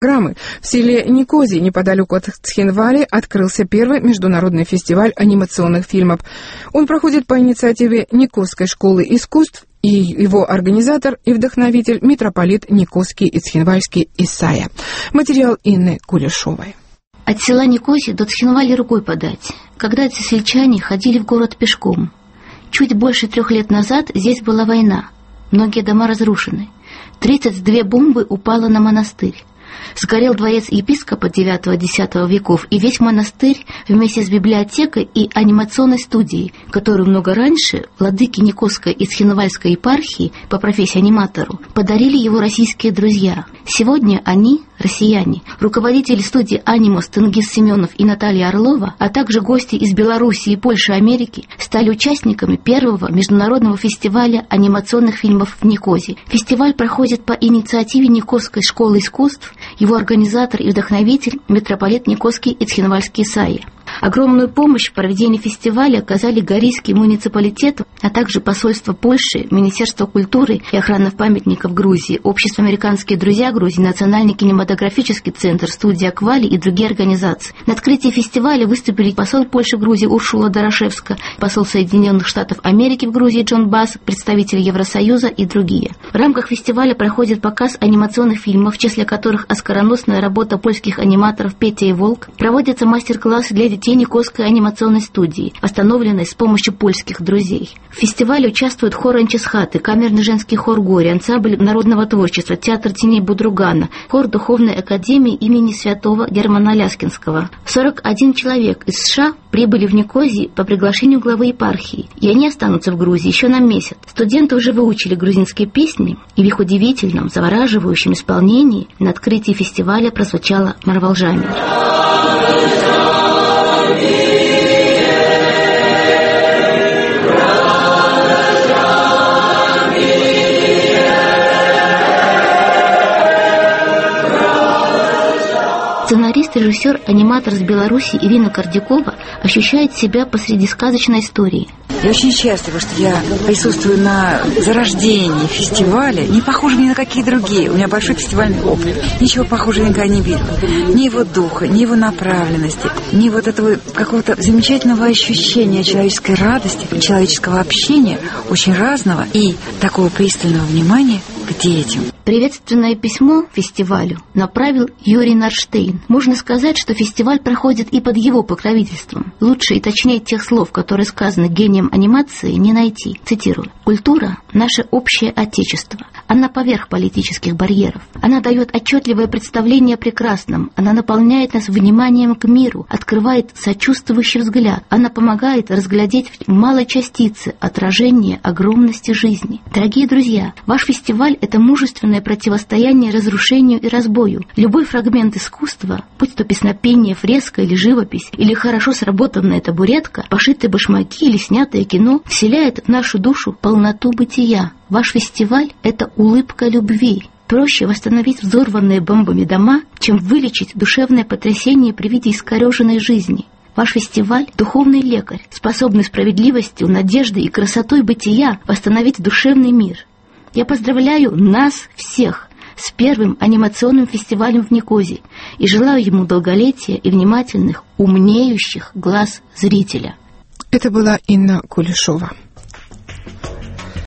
программы. В селе Никозия, неподалеку от Цхинвали, открылся первый международный фестиваль анимационных фильмов. Он проходит по инициативе Никосской школы искусств, и его организатор и вдохновитель митрополит Никосский и Цхинвальский Исайя. Материал Инны Кулешовой. От села Никозия до Цхинвали рукой подать. Когда-то сельчане ходили в город пешком. Чуть больше 3 лет назад здесь была война. Многие дома разрушены. 32 бомбы упало на монастырь. Сгорел дворец епископа IX-X веков и весь монастырь вместе с библиотекой и анимационной студией, которую много раньше владыки Никосской и Цхинвальской епархии по профессии аниматору подарили его российские друзья. Сегодня они, россияне, руководители студии «Анимус» Тенгиз Семенов и Наталья Орлова, а также гости из Белоруссии, Польши и Америки, стали участниками первого международного фестиваля анимационных фильмов в Никозии. Фестиваль проходит по инициативе Никосской школы искусств. Его организатор и вдохновитель митрополит Никосский и Цхинвальский Исайя. Огромную помощь в проведении фестиваля оказали Горийский муниципалитет, а также посольство Польши, Министерство культуры и охраны памятников Грузии, Общество «Американские друзья Грузии», Национальный кинематографический центр, студия «Квали» и другие организации. На открытии фестиваля выступили посол Польши в Грузии Уршула Дорошевска, посол Соединенных Штатов Америки в Грузии Джон Басс, представитель Евросоюза и другие. В рамках фестиваля проходит показ анимационных фильмов, в числе которых оскароносная работа польских аниматоров Петя и Волк. Проводятся мастер-классы для детей Никосской анимационной студии, остановленной с помощью польских друзей. В фестивале участвуют хор Анчисхаты, камерный женский хор Горе, ансамбль народного творчества, театр теней Будругана, хор Духовной академии имени святого Германа Ляскинского. 41 человек из США прибыли в Никозию по приглашению главы епархии, и они останутся в Грузии еще на месяц. Студенты уже выучили грузинские песни, и в их удивительном, завораживающем исполнении на открытии фестиваля прозвучала Марвалжами. Сценарист, режиссер, аниматор с Беларуси Ирина Кардякова ощущает себя посреди сказочной истории. Я очень счастлива, что я присутствую на зарождении фестиваля, не похоже ни на какие другие. У меня большой фестивальный опыт. Ничего похожего никогда не видела. Ни его духа, ни его направленности, ни вот этого какого-то замечательного ощущения человеческой радости, человеческого общения, очень разного и такого пристального внимания к детям. Приветственное письмо фестивалю направил Юрий Нарштейн. Можно сказать, что фестиваль проходит и под его покровительством. Лучше и точнее тех слов, которые сказаны гением анимации, не найти. Цитирую. «Культура – наше общее отечество. Она поверх политических барьеров. Она дает отчетливое представление о прекрасном. Она наполняет нас вниманием к миру, открывает сочувствующий взгляд. Она помогает разглядеть в малой частице отражение огромности жизни. Дорогие друзья, ваш фестиваль – это мужественное противостояние разрушению и разбою. Любой фрагмент искусства, будь то песнопение, фреска или живопись, или хорошо сработанная табуретка, пошитые башмаки или снятое кино, вселяет в нашу душу полноту бытия. Ваш фестиваль – это улыбка любви. Проще восстановить взорванные бомбами дома, чем вылечить душевное потрясение при виде искореженной жизни. Ваш фестиваль – духовный лекарь, способный справедливостью, надеждой и красотой бытия восстановить душевный мир. Я поздравляю нас всех с первым анимационным фестивалем в Никозии и желаю ему долголетия и внимательных, умнеющих глаз зрителя. Это была Инна Кулешова.